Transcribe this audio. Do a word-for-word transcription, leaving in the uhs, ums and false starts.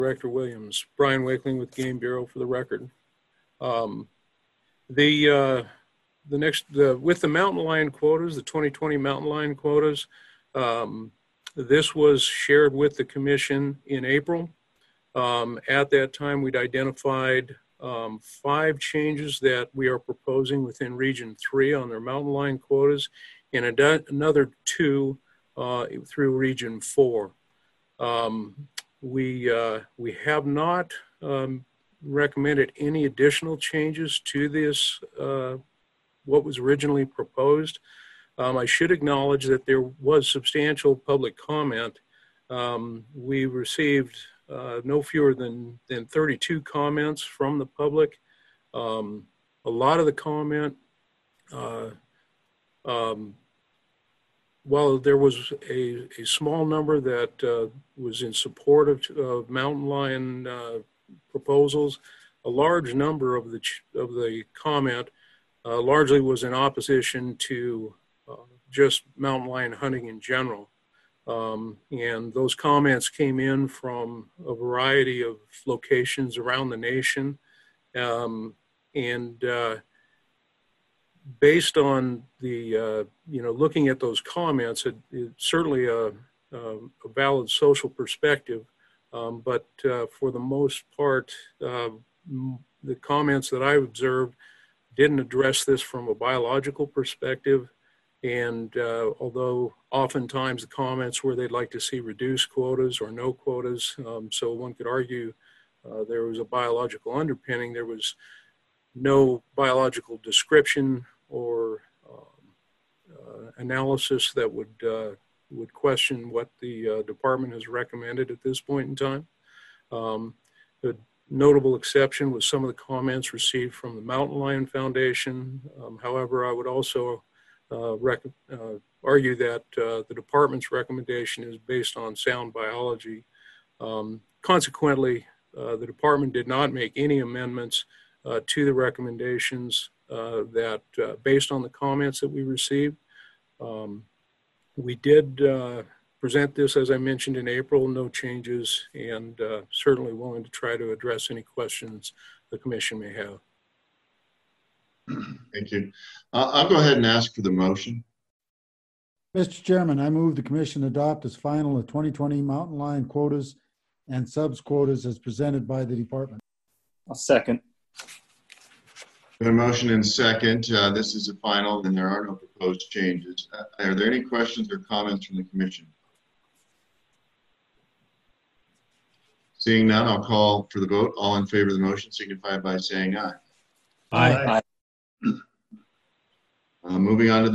Director Williams. Brian Wakeling with Game Bureau for the record. Um, the uh, the next the, with the mountain lion quotas, the twenty twenty mountain lion quotas, um, this was shared with the commission in April. Um, at that time, we'd identified um, five changes that we are proposing within Region Three on their mountain lion quotas, and a, another two uh, through Region Four. Um, we uh, we have not um, recommended any additional changes to this, uh, what was originally proposed. Um, I should acknowledge that there was substantial public comment. Um, we received uh, no fewer than, than thirty-two comments from the public. Um, a lot of the comment, uh, um, while there was a, a small number that uh, was in support of, of mountain lion uh, proposals, a large number of the of the comment uh, largely was in opposition to uh, just mountain lion hunting in general. Um, and those comments came in from a variety of locations around the nation. Um, and uh, based on the, uh, you know, looking at those comments, it, it's certainly a, a, a valid social perspective. Um, but uh, for the most part, uh, the comments that I observed didn't address this from a biological perspective. And uh, although oftentimes the comments were they'd like to see reduced quotas or no quotas, um, so one could argue uh, there was a biological underpinning, there was no biological description or um, uh, analysis that would uh, would question what the uh, department has recommended at this point in time. Um, a notable exception was some of the comments received from the Mountain Lion Foundation. Um, however, I would also uh, rec uh, argue that uh, the department's recommendation is based on sound biology. Um, consequently, uh, the department did not make any amendments uh, to the recommendations uh, that, uh, based on the comments that we received. Um, We did uh, present this, as I mentioned, in April, no changes, and uh, certainly willing to try to address any questions the commission may have. Thank you. Uh, I'll go ahead and ask for the motion. Mister Chairman, I move the commission adopt as final the twenty twenty mountain lion quotas and subs quotas as presented by the department. I'll second. A motion and second. Uh, this is a final and there are no proposed changes. Uh, are there any questions or comments from the commission? Seeing none, I'll call for the vote. All in favor of the motion signify by saying aye. Aye. Aye. Uh, moving on to